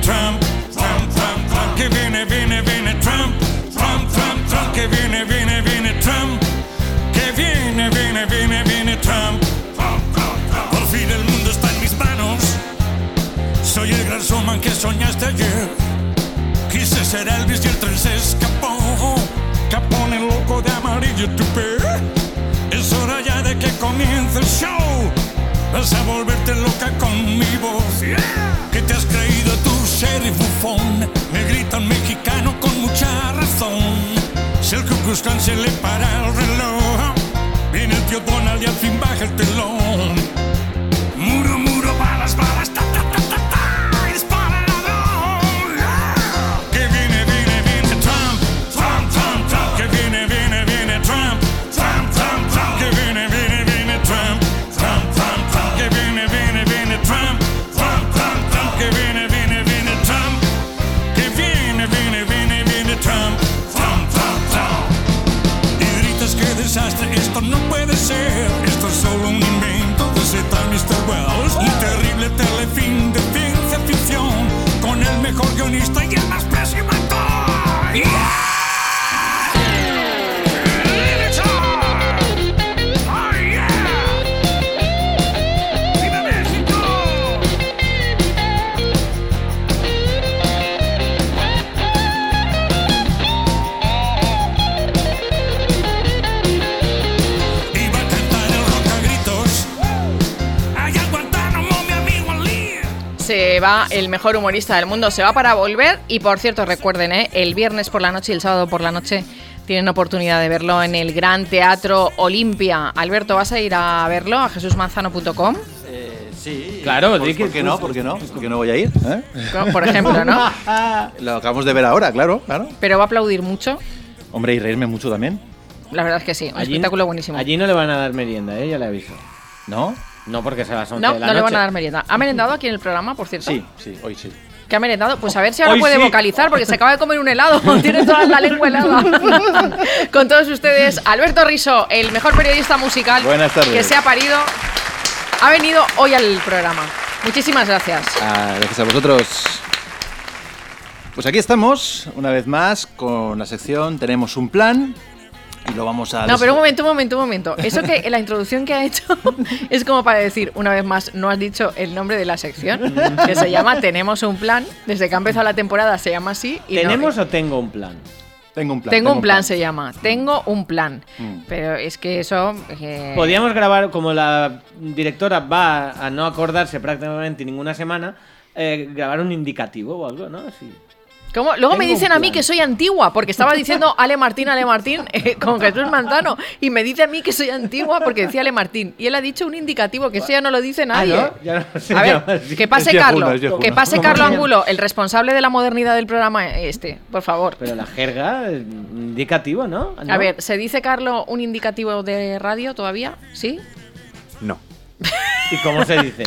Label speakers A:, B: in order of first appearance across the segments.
A: Trump, Trump, Trump, Trump, que viene, viene, viene Trump, Trump, Trump, Trump, que viene, viene, viene Trump, que viene, viene, viene, viene Trump, por fin el mundo está en mis manos, soy el gran showman que soñaste ayer, quise ser Elvis y el tren se escapó, Capone loco de amarillo tupé, es hora ya de que comience el show, vas a volverte loca con mi voz, yeah. ¿Qué te has creído tú, sheriff bufón? Me grita un mexicano con mucha razón. Si el Ku Klux Klan se le para el reloj, viene el tío Donald y al fin baja el telón. Muro, muro, balas, balas, ta, ta, ta, ta, ta, y dispara el ladrón, yeah. Que viene, viene, viene Trump, Trump, Trump, Trump, que viene, viene, viene Trump, Trump, Trump, Trump, que viene, viene, viene Trump, Trump, Trump, Trump, que viene, viene, viene Trump, Trump, Trump, Trump, que viene, viene, viene Trump, que viene, viene, viene, viene Trump, Trump, Trump, Trump. Y gritas qué desastre, esto no puede ser, esto es solo un invento de ese tal Mr. Wells, un terrible telefilm de ciencia ficción, con el mejor guionista y el más pésimo actor. Yeah.
B: Se va el mejor humorista del mundo, se va para volver. Y por cierto, recuerden, el viernes por la noche y el sábado por la noche tienen oportunidad de verlo en el Gran Teatro Olimpia. Alberto, ¿vas a ir a verlo a jesusmanzano.com?
C: Sí.
D: Claro,
C: ¿por qué no? ¿Por qué no? ¿Por qué no voy a ir?
B: Por ejemplo, ¿no?
C: Lo acabamos de ver ahora, claro.
B: Pero va a aplaudir mucho.
C: Hombre, y reírme mucho también.
B: La verdad es que sí, un espectáculo buenísimo.
D: Allí no le van a dar merienda, ya le aviso.
C: ¿No?
D: No, porque se va a las 11
B: No,
D: de la
B: no
D: noche.
B: le van a dar merienda. ¿Ha merendado aquí en el programa, por cierto?
C: Sí, hoy sí.
B: ¿Qué ha merendado? Pues a ver si ahora
D: Hoy
B: puede
D: sí.
B: vocalizar, porque se acaba de comer un helado. Tiene toda la lengua helada. Con todos ustedes, Alberto Riso, el mejor periodista musical.
C: Buenas tardes.
B: Que se ha parido. Ha venido hoy al programa. Muchísimas gracias.
C: Gracias a vosotros. Pues aquí estamos, una vez más, con la sección Tenemos un plan. Y lo vamos a...
B: No, pero un momento. Eso que en la introducción que ha hecho es como para decir, una vez más, no has dicho el nombre de la sección, que se llama Tenemos un plan. Desde que ha empezado la temporada se llama así. Y
D: ¿Tenemos o tengo un plan?
C: Tengo un plan.
B: Tengo un plan se llama. Tengo un plan. Pero es que eso...
D: Podríamos grabar, como la directora va a no acordarse prácticamente ninguna semana, grabar un indicativo o algo, ¿no? Así.
B: ¿Cómo? Luego me
D: Tengo
B: dicen
D: un
B: a mí
D: plan.
B: que soy antigua, porque estaba diciendo Ale Martín con Jesús Manzano, y me dice a mí que soy antigua porque decía Ale Martín. Y él ha dicho un indicativo, que eso ya no lo dice nadie.
D: ¿no? Ya no se
B: A
D: llama
B: ver,
D: así.
B: que pase
C: Es
B: Carlos,
C: viejuno.
B: que pase Carlos Angulo, el responsable de la modernidad del programa por favor.
D: Pero la jerga, indicativo, ¿no?
B: A ver, ¿se dice, Carlos, un indicativo de radio todavía? ¿Sí?
E: No.
D: ¿Y cómo se dice?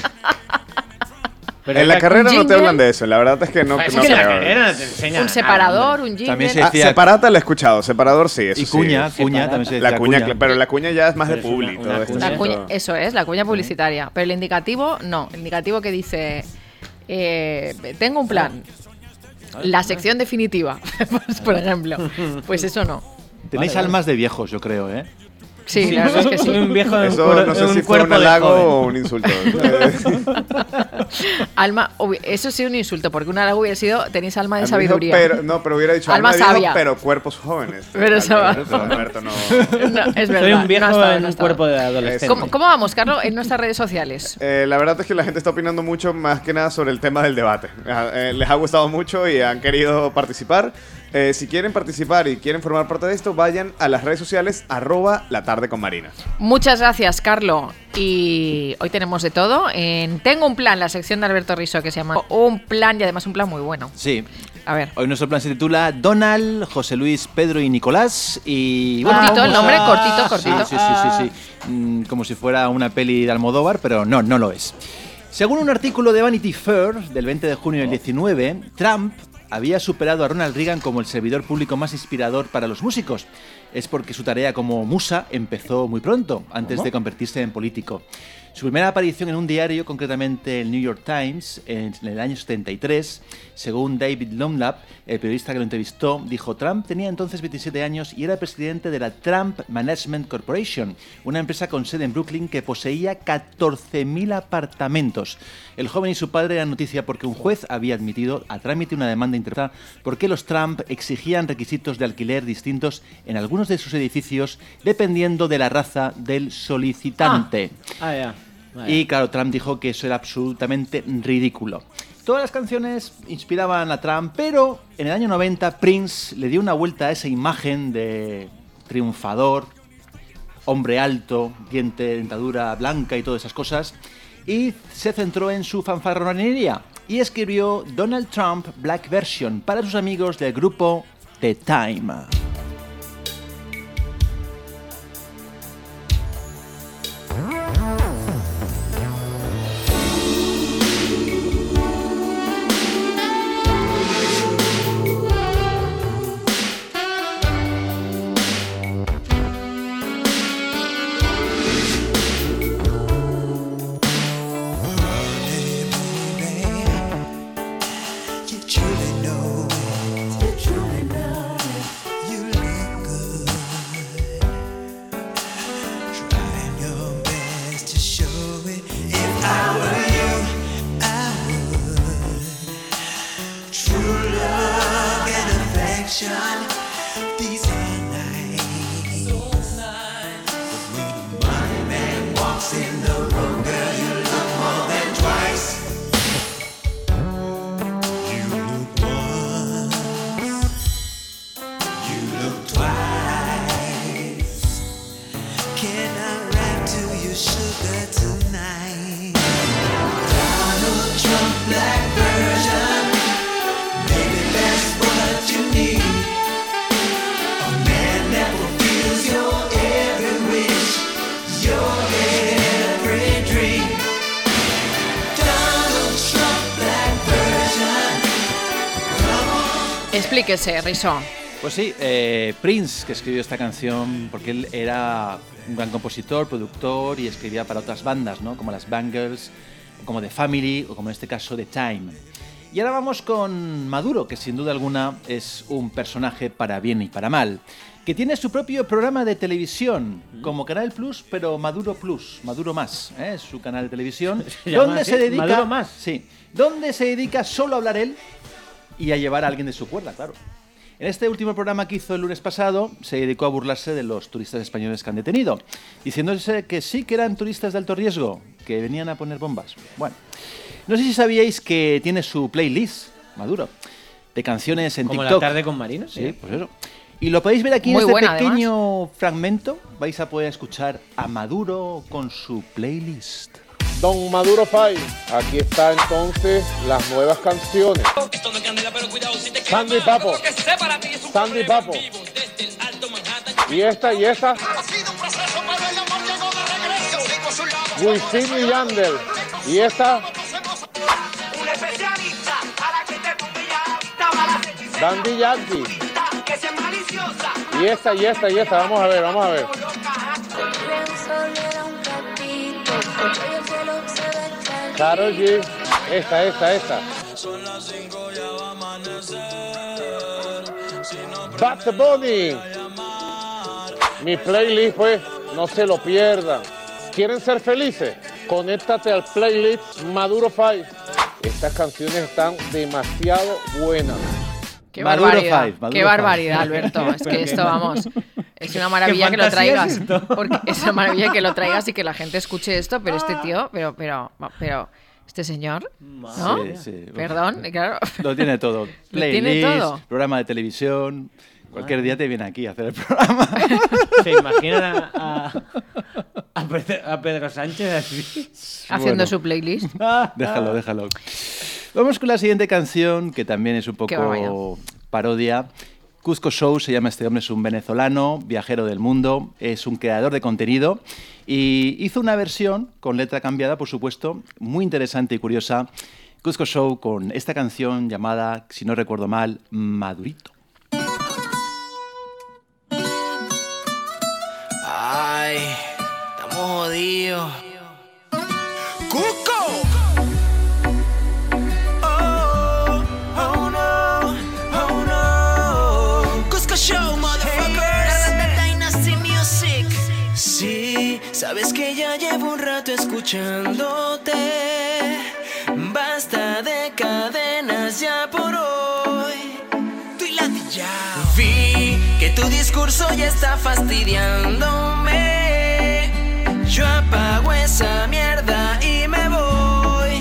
D: Pero
E: En la carrera no te
B: jingle.
E: hablan de eso, la verdad es que no,
D: Es
E: no
D: que en la
E: creo.
D: carrera no te enseñan
B: Un
D: nada,
B: separador,
D: hombre.
B: un
C: También
B: jingle.
C: se decía...
E: Separata la he escuchado, separador sí, eso
C: Y
E: sí.
C: cuña también se decía
E: La cuña, pero la cuña ya es más de
D: Pero es una-
E: publi.
D: una
E: todo esto,
D: cuña.
B: La cuña,
E: esto.
B: eso es, la cuña publicitaria. Pero el indicativo, no. El indicativo que dice, tengo un plan. La sección definitiva, pues, por ejemplo. Pues eso no.
C: Tenéis
D: Vale.
C: almas de viejos, yo creo, ¿eh?
B: Sí, la verdad es que sí.
D: Un viejo en
E: Eso no sé
D: un
E: si fue un
D: cuerpo de
E: halago
D: joven.
E: o un insulto.
B: Alma, eso sí un insulto, porque un halago hubiera sido, tenéis alma de
E: Dijo,
B: sabiduría.
E: pero hubiera dicho
B: Alma
E: alma viejo,
B: sabia.
E: pero cuerpos jóvenes.
B: Pero eso va.
E: Alberto no.
B: No, es verdad.
D: Soy un viejo
B: no ha estado,
D: en
B: no ha
D: un
B: estado.
D: cuerpo de adolescente.
B: ¿Cómo vamos, Carlos, en nuestras redes sociales?
E: La verdad es que la gente está opinando mucho, más que nada sobre el tema del debate. Les ha gustado mucho y han querido participar. Si quieren participar y quieren formar parte de esto, vayan a las redes sociales @latardeconmarina.
B: Muchas gracias, Carlos. Y hoy tenemos de todo. Tengo un plan, la sección de Alberto Riso, que se llama Un plan, y además un plan muy bueno.
C: Sí.
B: A ver.
C: Hoy nuestro plan se titula Donald, José Luis, Pedro y Nicolás. Y
B: Cortito el
C: vamos
B: nombre,
C: a-
B: cortito.
C: Sí. Como si fuera una peli de Almodóvar, pero no lo es. Según un artículo de Vanity Fair del 20 de junio del 19, Trump había superado a Ronald Reagan como el servidor público más inspirador para los músicos. es porque su tarea como musa empezó muy pronto, antes de convertirse en político. Su primera aparición en un diario, concretamente el New York Times, en el año 73, según David Dunlap, el periodista que lo entrevistó, dijo: Trump tenía entonces 27 años y era presidente de la Trump Management Corporation, una empresa con sede en Brooklyn que poseía 14.000 apartamentos. El joven y su padre eran noticia porque un juez había admitido a trámite una demanda interpretada porque los Trump exigían requisitos de alquiler distintos en algunos de sus edificios dependiendo de la raza del solicitante.
D: Ya.
C: Y claro, Trump dijo que eso era absolutamente ridículo. Todas las canciones inspiraban a Trump, pero en el año 90 Prince le dio una vuelta a esa imagen de triunfador, hombre alto, dentadura blanca y todas esas cosas, y se centró en su fanfarronería y escribió Donald Trump Black Version para sus amigos del grupo The Time.
B: Explíquese, Riso.
C: Pues sí, Prince, que escribió esta canción, porque él era un gran compositor, productor y escribía para otras bandas, ¿no? Como las Bangles, como The Family o como en este caso The Time. Y ahora vamos con Maduro, que sin duda alguna es un personaje para bien y para mal, que tiene su propio programa de televisión, como Canal Plus, pero Maduro Plus, Maduro Más, es su canal de televisión, donde se dedica,
D: Maduro Más.
C: Sí, donde se dedica solo a hablar él y a llevar a alguien de su cuerda, claro. En este último programa que hizo el lunes pasado, se dedicó a burlarse de los turistas españoles que han detenido, diciéndose que sí que eran turistas de alto riesgo, que venían a poner bombas. Bueno, no sé si sabíais que tiene su playlist, Maduro, de canciones en
D: Como
C: TikTok.
D: La tarde con Marino,
C: Sí, pues eso. Y lo podéis ver aquí
B: Muy
C: en este
B: buena,
C: pequeño fragmento. Vais a poder escuchar a Maduro con su playlist.
F: Don Maduro Five, aquí está entonces las nuevas canciones. Sandy Papo, Sandy Papo. Y esta, Wisin y Yandel. Y esta, Dandy Yankee. Y esta, vamos a ver. Karol G, esta. Bad Bunny. Mi playlist, pues, no se lo pierdan. ¿Quieren ser felices? Conéctate al playlist Maduro Five. Estas canciones están demasiado buenas.
B: Qué
C: Maduro
B: barbaridad,
C: Five, Maduro
B: qué
C: Five.
B: barbaridad, Alberto. Es que esto, vamos, es una maravilla que lo traigas. Porque es una maravilla que lo traigas y que la gente escuche esto, pero este tío, pero este señor, ¿no?
C: Sí.
B: Perdón, claro.
C: Lo tiene todo.
B: Lo
C: Playlist,
B: tiene todo.
C: programa de televisión. Cualquier día te viene aquí a hacer el programa.
D: ¿Se imaginan a Pedro Sánchez así?
B: Haciendo
C: Bueno.
B: su playlist.
C: Déjalo. Vamos con la siguiente canción, que también es un
B: Qué barbaridad.
C: poco parodia. Cusco Show se llama este hombre, es un venezolano, viajero del mundo, es un creador de contenido y hizo una versión con letra cambiada, por supuesto, muy interesante y curiosa. Cusco Show con esta canción llamada, si no recuerdo mal, Madurito.
G: jodido. ¡Cuco! Show, motherfuckers. Dynasty Music. Sí, sabes que ya llevo un rato escuchándote. Basta de cadenas ya por hoy. Estoy ladillado. Vi que tu discurso ya está fastidiándome. Yo apago esa mierda y me voy.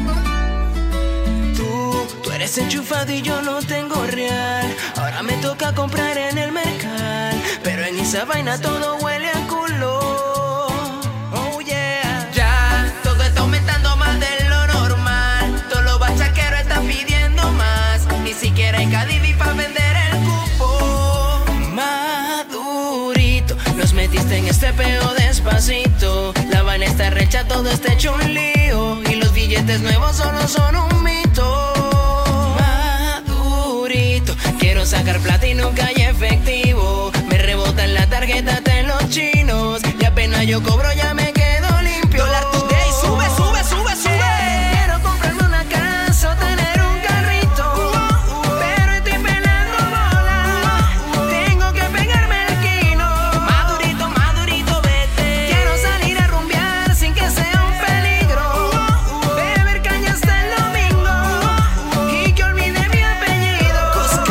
G: Tú eres enchufado y yo no tengo real. Ahora me toca comprar en el mercal, pero en esa vaina todo huele a culo. Oh yeah. Ya, todo está aumentando más de lo normal. Todos los bachaqueros están pidiendo más. Ni siquiera hay Cadivi para vender el cupo. Madurito, nos metiste en este peo despacito. La vaina está recha, todo está hecho un lío. Y los billetes nuevos solo son un mito. Quiero sacar plata y nunca hay efectivo. Me rebotan la tarjeta de los chinos. Y apenas yo cobro ya me quedo limpio. Dólar Today, sube, sube, sube, sube. Quiero comprarme una casa o tener un carrito, pero estoy pelando bola. Tengo que pegarme el quino. Madurito, madurito, vete. Quiero salir a rumbear sin que sea un peligro. Beber caña hasta el domingo y que olvide mi apellido.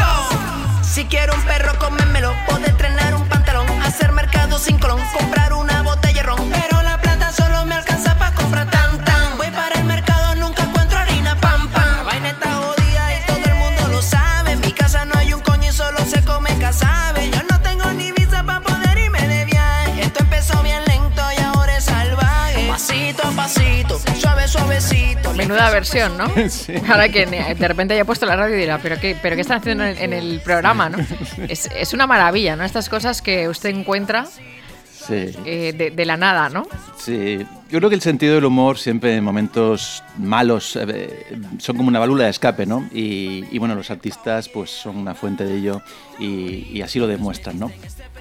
G: Si quiero un perro, comérmelo. Poder entrenar un pantalón, hacer mercado sin colón, comprar una botella de ron. Pero la plata solo me alcanza para comprar tan tan. Voy para el mercado, nunca encuentro harina, pam pam. La vaina está jodida y todo el mundo lo sabe. En mi casa no hay un coño y solo se come casabe. Yo no tengo ni visa para poder irme de viaje. Esto empezó bien lento y ahora es salvaje. Pasito a pasito, suave, suavecito.
B: Menuda versión, ¿no?
C: Sí.
B: Ahora que de repente haya puesto la radio y dirá, ¿pero qué están haciendo en el programa, no? Es una maravilla, ¿no? Estas cosas que usted encuentra
C: Sí.
B: de la nada, ¿no?
C: Sí, yo creo que el sentido del humor siempre en momentos malos son como una válvula de escape, ¿no? Y bueno, los artistas pues son una fuente de ello y así lo demuestran, ¿no?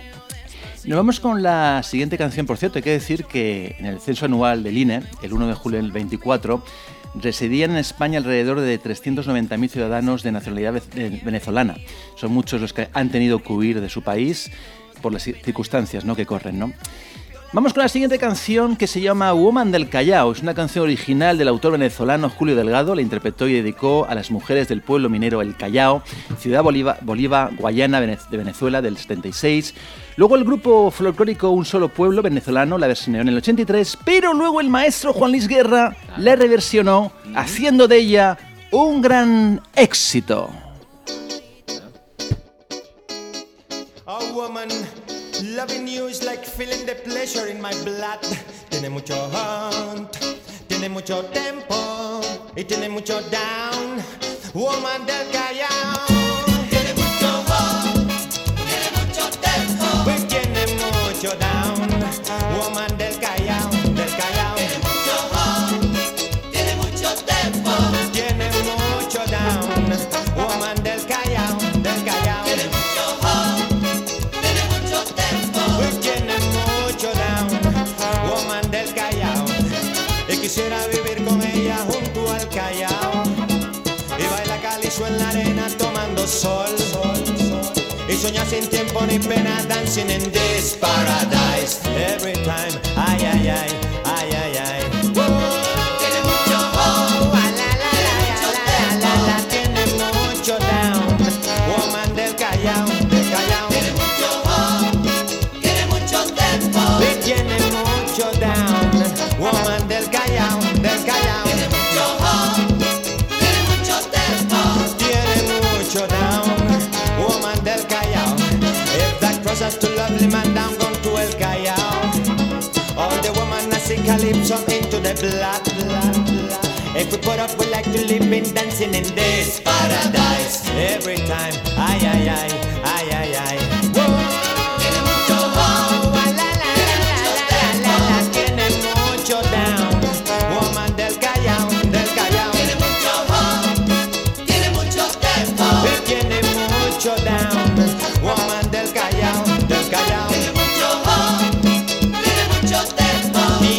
C: Nos vamos con la siguiente canción. Por cierto, hay que decir que en el censo anual del INE, el 1 de julio del 24, residían en España alrededor de 390.000 ciudadanos de nacionalidad venezolana. Son muchos los que han tenido que huir de su país por las circunstancias, ¿no?, que corren, ¿no? Vamos con la siguiente canción, que se llama Woman del Callao. Es una canción original del autor venezolano Julio Delgado. La interpretó y dedicó a las mujeres del pueblo minero El Callao, ciudad Bolívar, Guayana de Venezuela, del 76. Luego el grupo folclórico Un Solo Pueblo venezolano la versionó en el 83, pero luego el maestro Juan Luis Guerra la reversionó, haciendo de ella un gran éxito.
H: Oh woman, loving you is like feeling the pleasure in my blood. Tiene mucho hunt, tiene mucho tempo y tiene mucho down. Woman del Callao. Tiene mucho hunt, tiene mucho tempo, pues tiene mucho down. Woman del Callao, del Callao. Tiene mucho hunt, tiene mucho tempo, tiene mucho down. Woman del Callao, del Callao. Tiene mucho hunt, tiene mucho tempo, pues tiene mucho down. Woman del Callao. Y quisiera vivir con ella junto al Callao y baila calizo en la arena tomando sol, y soñar sin tiempo ni pena, dancing in this paradise every time. Ay, ay, ay, ay, ay, ay. Tiene mucho tiene mucho down. Woman del Callao, del Callao. Tiene mucho tiene mucho tempo y tiene mucho down. Woman del Callao, del Callao. Tiene mucho tiene mucho tempo, tiene mucho down. Woman del Callao. If that crosses to lovely man down, gone to El Callao. All the woman I see calypso into the blood. If we put up, we like to live in dancing in this paradise every time. Ay, ay, ay, ay, ay, ay. Tiene mucho tiene mucho down. Woman del Callao, del Callao. Tiene mucho tiene mucho tempo, tiene mucho down. Woman del Callao, del Callao. Tiene mucho tiene mucho tempo,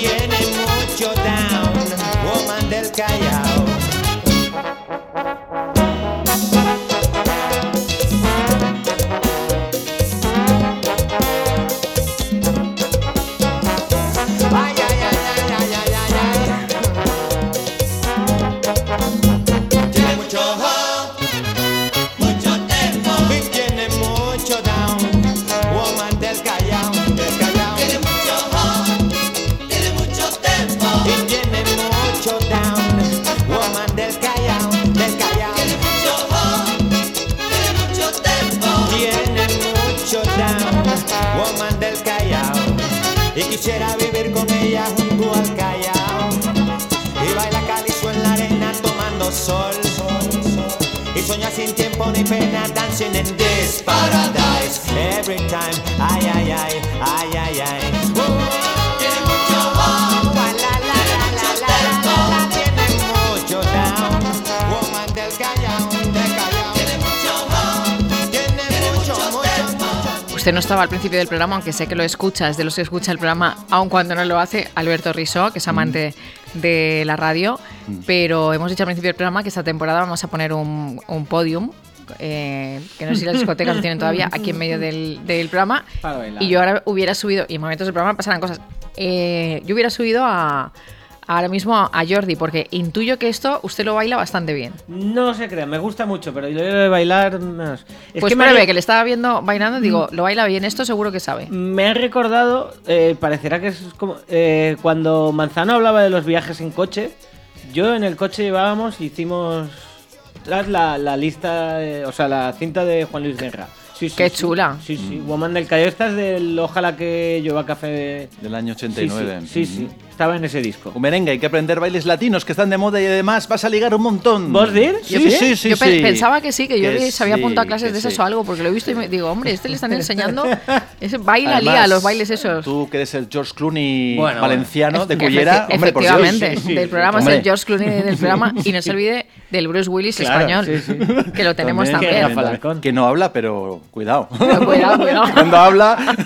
H: quisiera vivir con ella junto al Callao y baila calizo en la arena tomando sol y sueña sin tiempo ni pena dancing in this paradise every time. Ay, ay, ay, ay, ay, ay. Tiene mucho up, la la la la la la, tiene mucho down, woman del Callao, del Callao. Tiene mucho up, tiene mucho.
B: Usted no estaba al principio del programa, aunque sé que lo escucha, es de los que escucha el programa, aun cuando no lo hace, Alberto Risó, que es amante de la radio, pero hemos dicho al principio del programa que esta temporada vamos a poner un podium, que no sé si las discotecas lo tienen todavía, aquí en medio del programa,
D: Para bailar.
B: y yo ahora hubiera subido, y en momentos del programa pasarán cosas, yo hubiera subido ahora mismo a Jordi, porque intuyo que esto usted lo baila bastante bien.
D: No se crea, me gusta mucho, pero yo de bailar menos. Es
B: Pues
D: que me
B: pruebe, que le estaba viendo bailando, digo, lo baila bien, esto seguro que sabe.
D: me ha recordado, parecerá que es como cuando Manzano hablaba de los viajes en coche. Yo en el coche llevábamos, hicimos la lista, o sea, la cinta de Juan Luis Guerra. Sí, sí,
B: Qué
D: sí.
B: chula.
D: Sí, sí. Woman del Callao, esta es del Ojalá que llueva café
C: Del año 89.
D: Sí, sí. Estaba en ese disco.
C: Un merengue, hay que aprender bailes latinos que están de moda y además vas a ligar un montón.
D: ¿Vos dir?
C: Sí, sí, sí.
B: Yo
C: sí.
B: pensaba que sí, que yo se había apuntado a clases
C: que
B: de esas
C: sí.
B: o algo, porque lo he visto y me digo, hombre, le están enseñando ese baila,
C: Además,
B: lía, los bailes esos.
C: Tú que eres el George Clooney
D: Bueno,
C: valenciano de
B: Efe-
C: Cullera, hombre, por Dios.
B: efectivamente,
D: sí, sí,
B: del programa
C: hombre.
B: es el George Clooney del programa y no se olvide del Bruce Willis
D: Claro,
B: español,
D: sí, sí.
B: que lo tenemos
C: También,
B: también.
D: Rafa Alarcón.
C: Que no habla, pero cuidado.
B: Pero cuidado.
C: Cuando habla.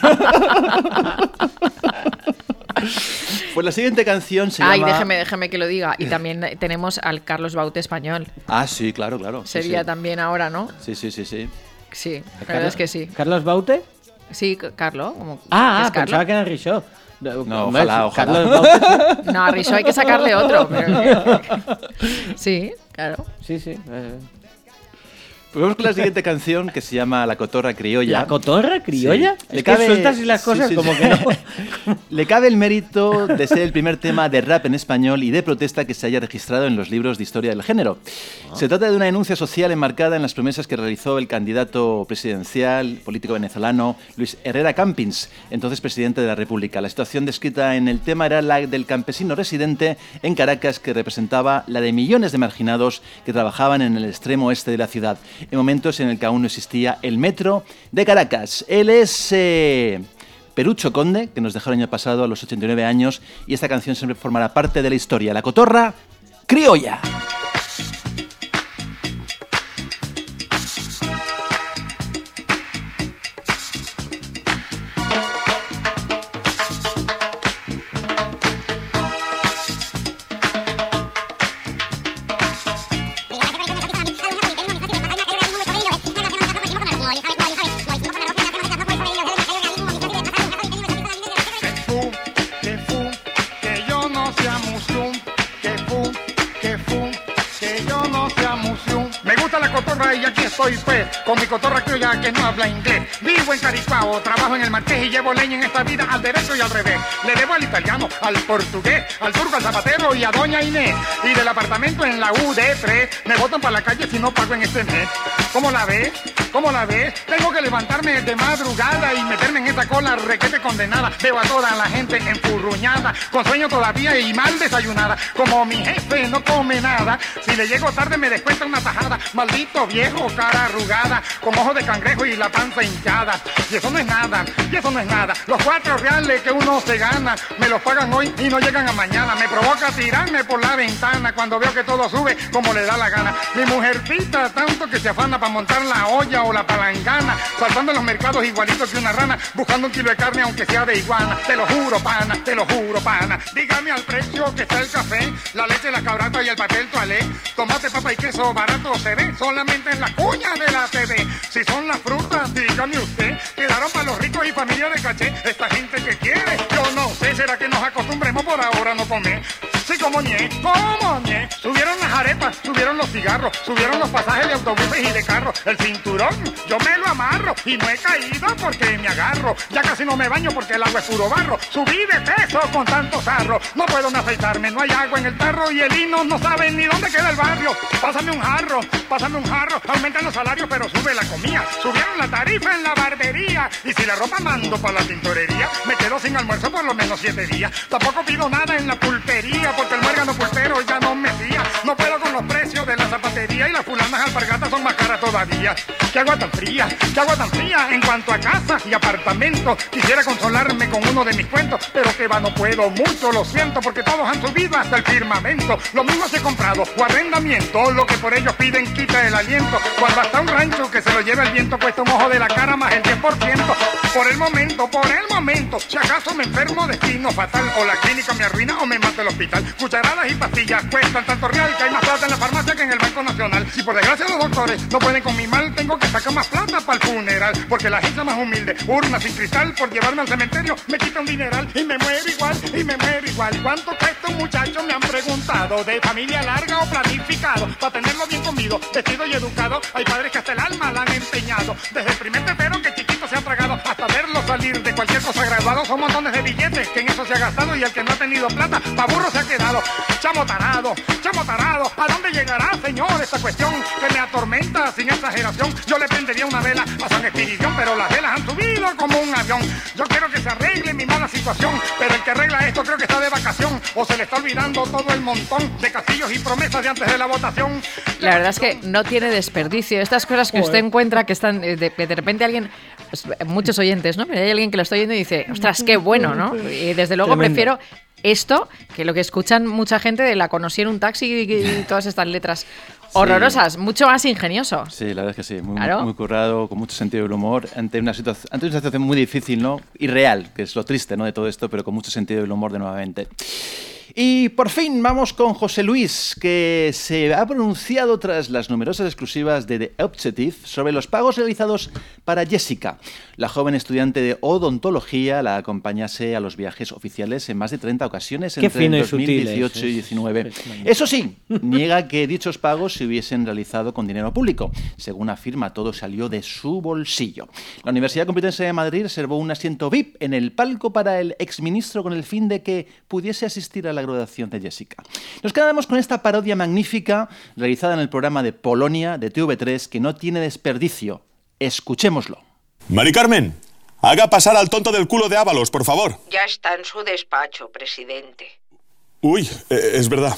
C: Pues la siguiente canción se
B: Ay,
C: llama...
B: déjeme que lo diga. Y también tenemos al Carlos Baute español.
C: Ah, sí, claro, claro. Sí,
B: Sería
C: sí.
B: también ahora, ¿no?
C: Sí, sí, sí, sí.
B: Sí, la verdad es que sí.
D: ¿Carlos Baute?
B: Sí, Carlos.
D: Ah, pensaba que era Richot.
C: No,
D: Hombre,
C: ojalá, ojalá.
D: Carlos Baute,
B: No, a Risho hay que sacarle otro. Pero... Sí, claro.
D: sí, sí.
C: Pues vamos con la siguiente canción que se llama La Cotorra Criolla.
D: ¿La cotorra criolla?
C: Sí.
D: Es que sueltas y las
C: sí,
D: cosas
C: sí,
D: como
C: sí.
D: que no.
C: Le cabe el mérito de ser el primer tema de rap en español y de protesta que se haya registrado en los libros de historia del género. Se trata de una denuncia social enmarcada en las promesas que realizó el candidato presidencial político venezolano Luis Herrera Campins, entonces presidente de la República. La situación descrita en el tema era la del campesino residente en Caracas, que representaba la de millones de marginados que trabajaban en el extremo oeste de la ciudad, en momentos en el que aún no existía el metro de Caracas. Él es Perucho Conde, que nos dejó el año pasado a los 89 años, y esta canción siempre formará parte de la historia. La Cotorra Criolla.
A: Que yo no sea musun, que yo no sea musun. Me gusta la cotorra y aquí estoy pues, con mi cotorra criolla que no habla inglés. Vivo en Caripao, trabajo en el Marqués y llevo leña en esta vida al derecho y al revés. Le debo al italiano, al portugués, al turco, al zapatero y a doña Inés. Y del apartamento en la UD3 me botan para la calle si no pago en este mes. ¿Cómo la ves? ¿Cómo la ves? Tengo que levantarme de madrugada y meterme en esta cola requete condenada. Veo a toda la gente enfurruñada, con sueño todavía y mal desayunada. Como mi jefe no come nada, si le llego tarde me descuenta una tajada. Maldito viejo, cara arrugada, con ojos de cangrejo y la panza hinchada. Y eso no es nada, y eso no es nada. Los 4 reales que uno se gana, me los pagan hoy y no llegan a mañana. Me provoca tirarme por la ventana cuando veo que todo sube como le da la gana. Mi mujercita tanto que se afana para montar la olla o la palangana, saltando en los mercados igualito que una rana, buscando un kilo de carne aunque sea de iguana. Te lo juro, pana, te lo juro, pana. Dígame al precio que está el café, la leche, la cabrata y el papel toalé. Tomate, papa y queso barato se ve solamente en la cuña de la TV. Si son las frutas, dígame usted, quedaron para los ricos y familia de caché. Esta gente que quiere, yo no sé, será que nos acostumbremos por ahora a no comer. Sí, como ñe, subieron las arepas, subieron los cigarros, subieron los pasajes de autobuses y de carros. El cinturón, yo me lo amarro y no he caído porque me agarro. Ya casi no me baño porque el agua es puro barro. Subí de peso con tanto sarro. No puedo ni afeitarme, no hay agua en el tarro y el hino no sabe ni dónde queda el barrio. Pásame un jarro, aumentan los salarios pero sube la comida. Subieron la tarifa en la barbería y si la ropa mando para la tintorería, me quedo sin almuerzo por lo menos 7 días. Tampoco pido nada en la pulpería porque el muérgano pulpero ya no me fía. No puedo con los precios de la zapatería y las fulanas alpargatas son más caras todavía. ¿Qué agua tan fría? ¿Qué agua tan fría? En cuanto a casa y apartamento, quisiera consolarme con uno de mis cuentos, pero que va, no puedo mucho, lo siento, porque todos han subido hasta el firmamento. Lo mismo se he comprado o arrendamiento, lo que por ellos piden quita el aliento. Cuando hasta un rancho que se lo lleva el viento cuesta un ojo de la cara más el 10%. Por el momento, si acaso me enfermo, destino fatal, o la clínica me arruina o me mata el hospital. Cucharadas y pastillas cuestan tanto real que hay más plata en la farmacia que en el Banco Nacional. Si por desgracia los doctores no pueden con mi mal, tengo que sacar más plata para el funeral, porque la gente más humilde, urna sin cristal, por llevarme al cementerio me quita un dineral y me muero igual. ¿Cuánto cuesta un muchacho? Me han preguntado, de familia larga o planificado, para tenerlo bien comido, vestido y educado. Hay padres que hasta el alma la han empeñado, desde el primer tetero que chiquito se ha tragado, hasta verlo salir de cualquier cosa graduado. Son montones de billetes que en eso se ha gastado y el que no ha tenido plata, pa' burro se ha quedado. Chamo tarado, ¿a dónde llegará, señor, esta cuestión que me atormenta sin exageración? Yo le prendería una vela a San Espiridión, pero las velas han subido como un avión. Yo quiero que se arregle mi mala situación, pero el que arregla esto creo que está de vacación, o se le está olvidando todo el montón de castillos y promesas de antes de la votación.
B: La verdad es que no tiene desperdicio. Estas cosas que usted encuentra que están de repente alguien, pues, muchos oyentes, ¿no? Pero hay alguien que lo está oyendo y dice, ostras, qué bueno, ¿no? Y desde luego prefiero esto que lo que escuchan mucha gente de La conocí en un taxi y todas estas letras horrorosas, mucho más ingenioso.
C: Sí, la verdad es que sí,
B: Claro.
C: muy currado, con mucho sentido del humor, ante una situación muy difícil, ¿no? Y real, que es lo triste, ¿no? De todo esto, pero con mucho sentido del humor de nuevamente. Y por fin vamos con José Luis, que se ha pronunciado tras las numerosas exclusivas de The Objective sobre los pagos realizados para Jessica, la joven estudiante de odontología, la acompañase a los viajes oficiales en más de 30 ocasiones entre el 2018 y 2019. Eso sí, niega que dichos pagos se hubiesen realizado con dinero público. Según afirma, todo salió de su bolsillo. La Universidad Complutense de Madrid reservó un asiento VIP en el palco para el exministro con el fin de que pudiese asistir a la graduación de Jessica. Nos quedamos con esta parodia magnífica realizada en el programa de Polonia de TV3 que no tiene desperdicio. Escuchémoslo.
I: Mari Carmen, haga pasar al tonto del culo de Ábalos, por favor.
J: Ya está en su despacho, presidente.
I: Uy, es verdad.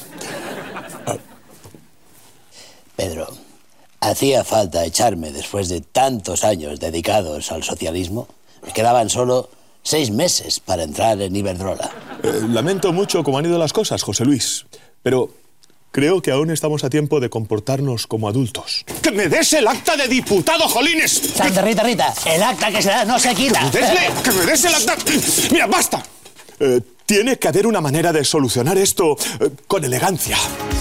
K: Pedro, hacía falta echarme después de tantos años dedicados al socialismo. Me quedaban solo 6 meses para entrar en Iberdrola.
I: Lamento mucho cómo han ido las cosas, José Luis, pero creo que aún estamos a tiempo de comportarnos como adultos. ¡Que me des el acta de diputado, jolines!
K: Santa Rita, el acta que se da no se quita.
I: ¡Que me des el acta! ¡Mira, basta! Tiene que haber una manera de solucionar esto con elegancia.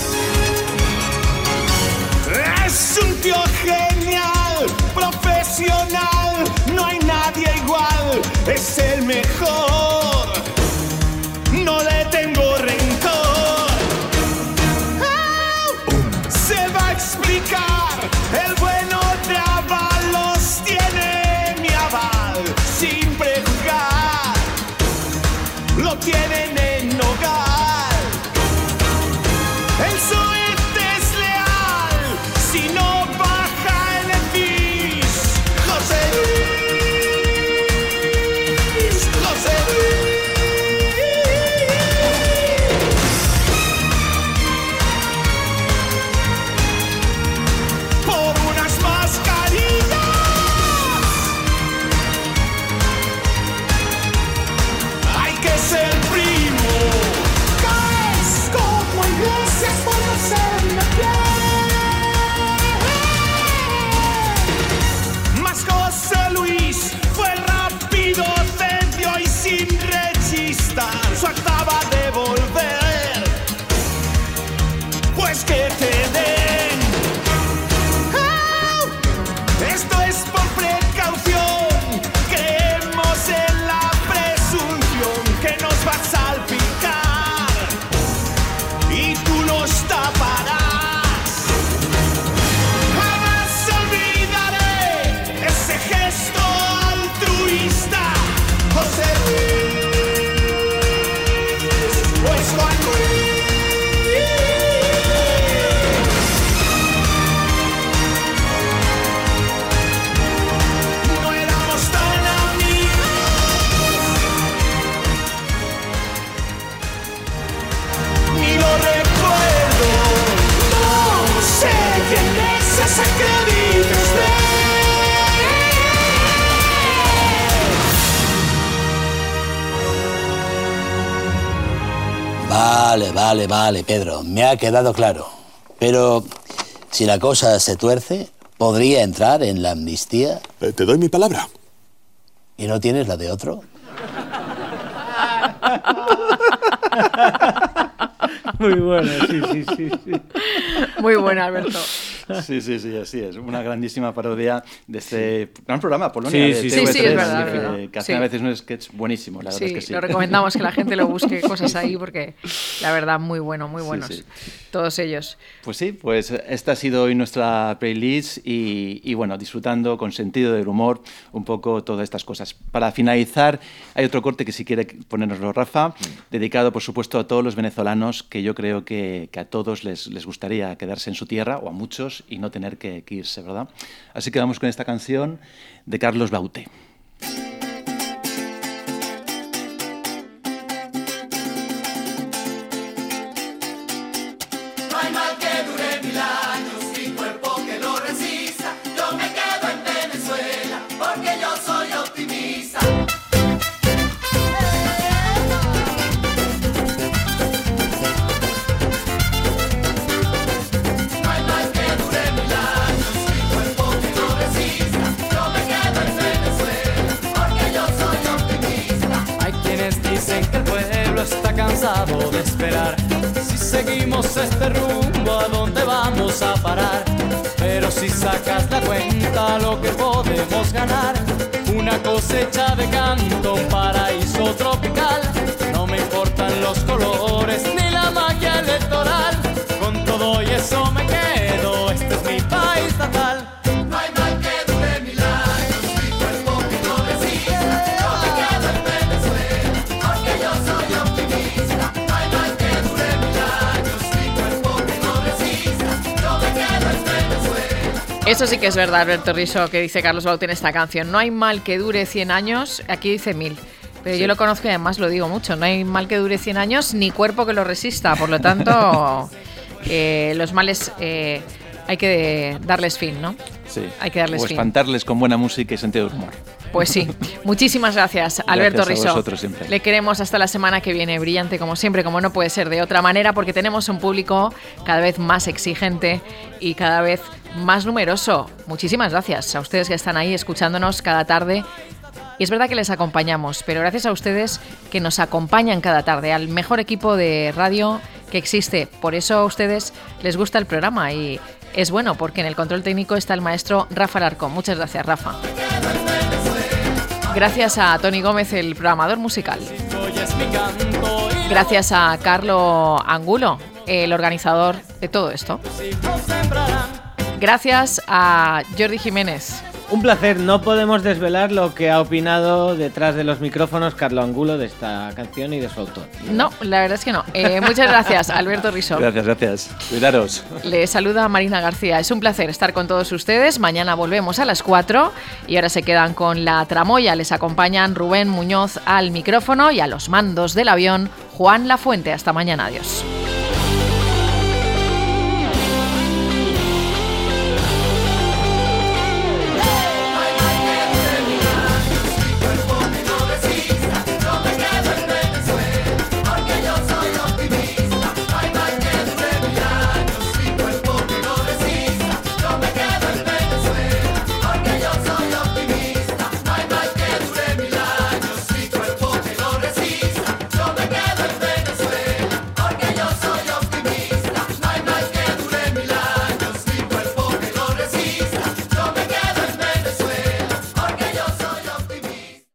H: Es un tío genial, profesional, no hay nadie igual, es el mejor, no le tengo rencor. Se va a explicar, el bueno de Ábalos tiene mi aval, sin prejuzgar, lo tienen en hogar. El suerte es leal, si no baja en el bis. José Luis, José Luis. Por unas mascarillas hay que ser primo. Caes como Iglesias por no ser una piel. Mas José Luis fue rápido, cedió y sin rechistar su acta va a devolver. Pues que te den. Esto es por precaución, creemos en la presunción que nos va a salpicar y tú nos taparás.
K: Vale, Pedro, me ha quedado claro. Pero si la cosa se tuerce, ¿podría entrar en la amnistía?
I: Te doy mi palabra.
K: ¿Y no tienes la de otro?
D: Muy bueno, sí.
B: Muy bueno, Alberto.
C: Sí, así es. Una grandísima parodia de este gran programa, Polonia,
D: Sí,
C: de
D: sí,
C: TV3,
B: sí, es verdad.
C: que hace a veces un sketch buenísimo, la verdad es que sí.
B: Lo recomendamos que la gente lo busque cosas ahí porque la verdad muy buenos,
C: Sí.
B: todos ellos.
C: Pues sí, pues esta ha sido hoy nuestra playlist y bueno, disfrutando con sentido del humor un poco todas estas cosas. Para finalizar, hay otro corte que si quiere ponérnoslo Rafa, dedicado por supuesto a todos los venezolanos, que yo creo que a todos les gustaría quedarse en su tierra, o a muchos, y no tener que irse, ¿verdad? Así que vamos con esta canción de Carlos Baute.
L: No hay mal que dure 1000 años, ni cuerpo que lo resista. Yo me quedo en Venezuela, porque yo soy optimista. No hay mal que dure 1000 años, ni cuerpo que lo resista. Yo me quedo en Venezuela, porque yo soy optimista.
M: Hay quienes dicen que el pueblo está cansado de esperar. Si seguimos este rumbo, ¿a dónde vamos a parar? Pero si sacas la cuenta, lo que podemos ganar, una cosecha de canto, un paraíso tropical. No me importan los colores ni la magia electoral, con todo y eso me quedo, este es mi país natal.
L: No hay mal que dure 1000 años, mi cuerpo que no resista. Yo me quedo en Venezuela, porque yo soy optimista. No hay mal que dure 1000 años, mi cuerpo que no resista. Yo me quedo en Venezuela.
B: Eso sí que es verdad, Alberto Riso, que dice Carlos Baute en esta canción. No hay mal que dure 100 años, aquí dice 1000. Pero yo lo conozco y además lo digo mucho. No hay mal que dure 100 años ni cuerpo que lo resista. Por lo tanto, los males hay que darles fin, ¿no?
C: Sí.
B: Hay que darles
C: o
B: fin.
C: Espantarles con buena música y sentido del humor.
B: Pues sí. Muchísimas gracias, Alberto
C: Gracias a
B: Riso.
C: vosotros siempre.
B: Le queremos hasta la semana que viene, brillante como siempre, como no puede ser de otra manera, porque tenemos un público cada vez más exigente y cada vez más numeroso. Muchísimas gracias a ustedes que están ahí escuchándonos cada tarde. Y es verdad que les acompañamos, pero gracias a ustedes que nos acompañan cada tarde, al mejor equipo de radio que existe. Por eso a ustedes les gusta el programa y es bueno, porque en el control técnico está el maestro Rafa Alarcón. Muchas gracias, Rafa. Gracias a Tony Gómez, el programador musical. Gracias a Carlo Angulo, el organizador de todo esto. Gracias a Jordi Jiménez.
D: Un placer, no podemos desvelar lo que ha opinado detrás de los micrófonos Carlo Angulo de esta canción y de su autor.
B: No, la verdad es que no. Muchas gracias, Alberto Riso.
C: Gracias. Cuidaros.
B: Le saluda Marina García. Es un placer estar con todos ustedes. Mañana volvemos a las 4 y ahora se quedan con la tramoya. Les acompañan Rubén Muñoz al micrófono y a los mandos del avión Juan Lafuente. Hasta mañana. Adiós.